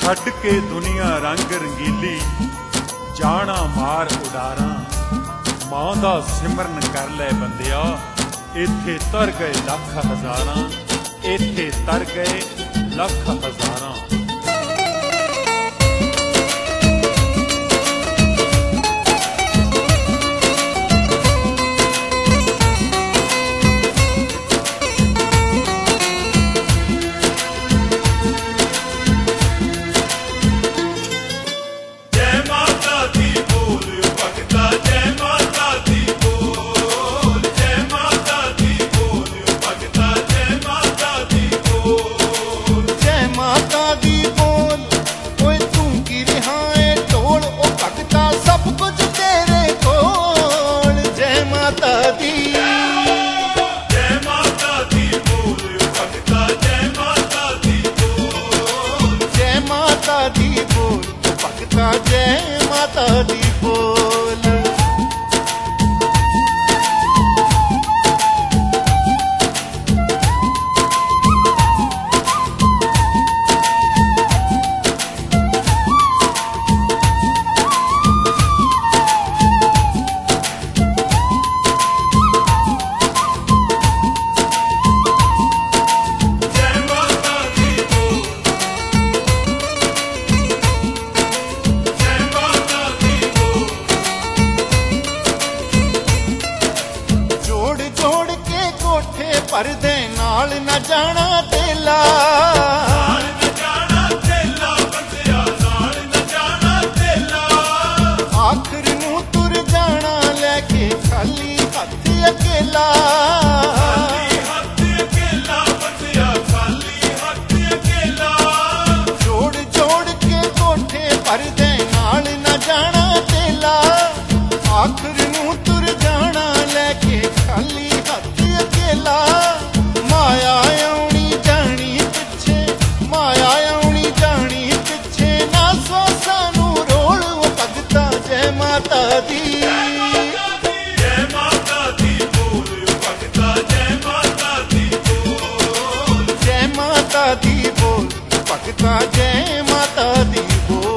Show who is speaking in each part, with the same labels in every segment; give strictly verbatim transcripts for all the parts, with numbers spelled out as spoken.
Speaker 1: छड्ड के दुनिया रंग रंगीली, जाना मार उडारा, मां दा सिमरन कर लै बंदिया, इत्थे तर गए लख हजारां, इत्थे तर गए लख हजारां।
Speaker 2: जय माता दी बोल। परदे नाल न जाना तेला, नाल न जाना तेला, बंदिया नाल न जाना तेला, आखिर नूं तुर जाना लेके खाली हथ अकेला, खाली हथ अकेला, बंदिया खाली हथ अकेला, जोड़ जोड़ के कोठे परदे नाल न जाना तेला, आखिर नूं तुर जाना लेके खाली हथ अकेला। माया आउणी जानी पिछे, माया आउणी जानी पिछे, ना सो सानू रोल वो भगता जय माता दी, जय माता दी बोल भगता जय माता दी बोल, जय माता दी बोल भगता जय माता दी बोल।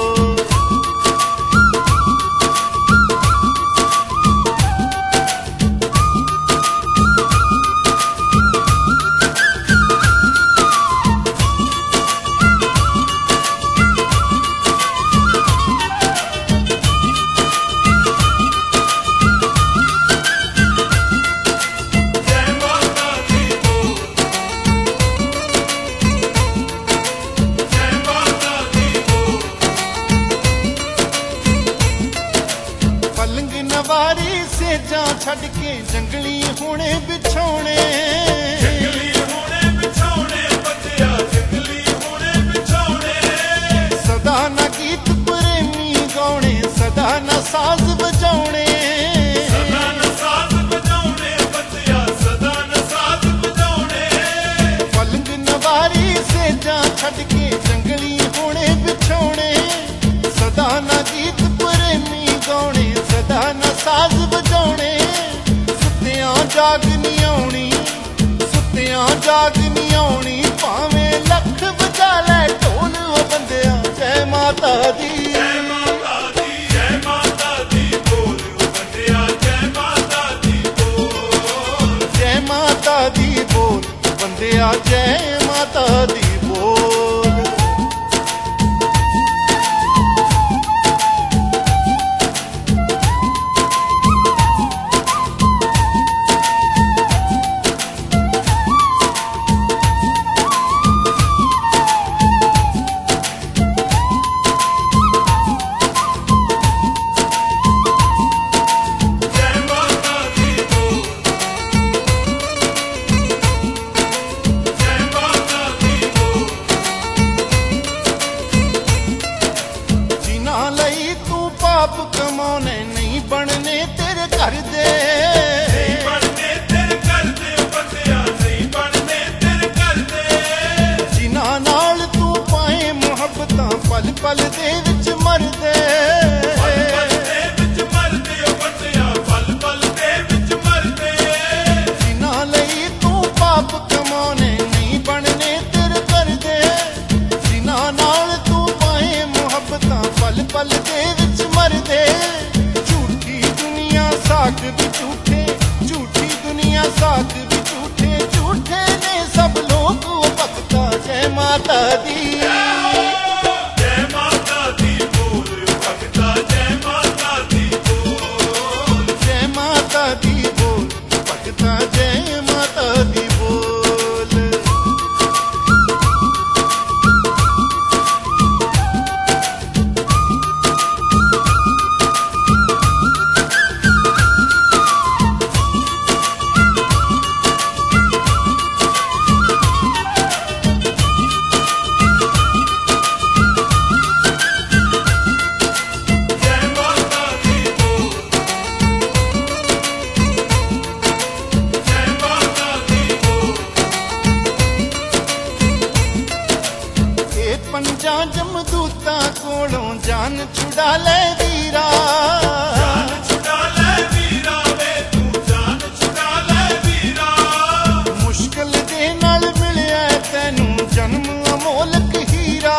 Speaker 2: नवारी सेजा छड़ के जंगली होने बिछौने, जंगली होने बिछौने, बंदिया जंगली होने बिछौने, सदा न गीत प्रेमी गाउने, सदा न साज बजाउने, सदा न साज बजाउने, बंदिया सदा न साज बजाउने, पलंग नवारी सेजा छड़ के जंगली होने बिछौने, सदा न गीत प्रेमी गाउने, सदा न साज बजाउने, सुत्तियां जाग नी आउणी, सुत्तियां जाग नी आउणी, भावें लख बजा लै ढोल ओ बंदिया जय माता दी, जय माता दी, जय माता दी बोल ओ बंदिया जय माता दी बोल, जय माता दी बोल बंदिया जय माता दी बोल। साथ भी झूठे, झूठी दुनिया साथ भी झूठे, झूठे ने सब लोग भक्ता जय माता दी।
Speaker 3: जय माता दी बोल भक्ता जय माता दी बोल,
Speaker 2: जय माता दी बोल भक्ता जय माता दी बोल। पंजा जमदूतां कोलों जान छुड़ा ले वीरा,
Speaker 3: जान छुड़ा ले वीरा वे तू जान छुड़ा ले वीरा।
Speaker 2: मुश्किल दे नाल मिलिया तैनू जन्म अमोलक हीरा,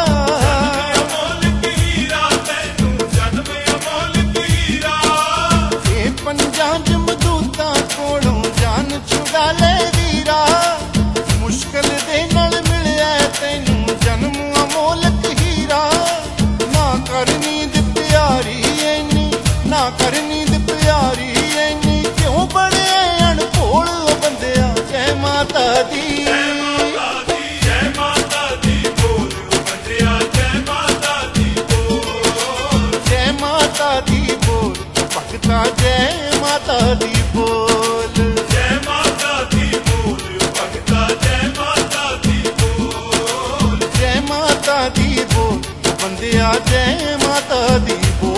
Speaker 3: अमोलक हीरा तैनू जन्म अमोलक हीरा।
Speaker 2: ए पंजा जमदूतां कोलों जान छुड़ा ले वीरा, मुश्किल दे नाल मिलिया तैनू जन्म अमोलक हीरा। ना करनी दी प्यारी ऐनी, ना करनी दी प्यारी ऐनी, क्यों बने अनभोल बंदिया जय माता दी।
Speaker 3: जय माता दी बोल बंदिया जय माता दी बोल,
Speaker 2: जय माता दी बोल भक्ता जय माता दी बोल।
Speaker 3: जय माता दी बोल भक्ता जय माता दी बोल,
Speaker 2: जय माता दी बोल बंदिया जय माता दी बोल।